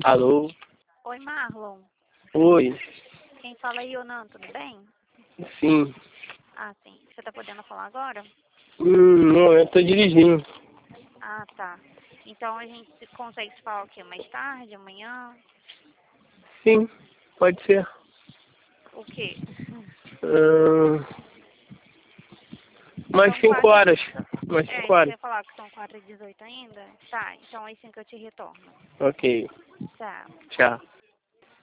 Alô? Oi, Marlon. Oi. Quem fala é Ionan, tudo bem? Sim. Ah, sim. Você tá podendo falar agora? Não, eu tô dirigindo. Ah, tá. Então a gente consegue se falar o quê? Mais tarde, amanhã? Sim, pode ser. O quê? Mais São 5 4 horas. Mais 5 você horas. ia falar que são 4h18 ainda? Tá, então é assim que eu te retorno. Ok. Tá. Tchau.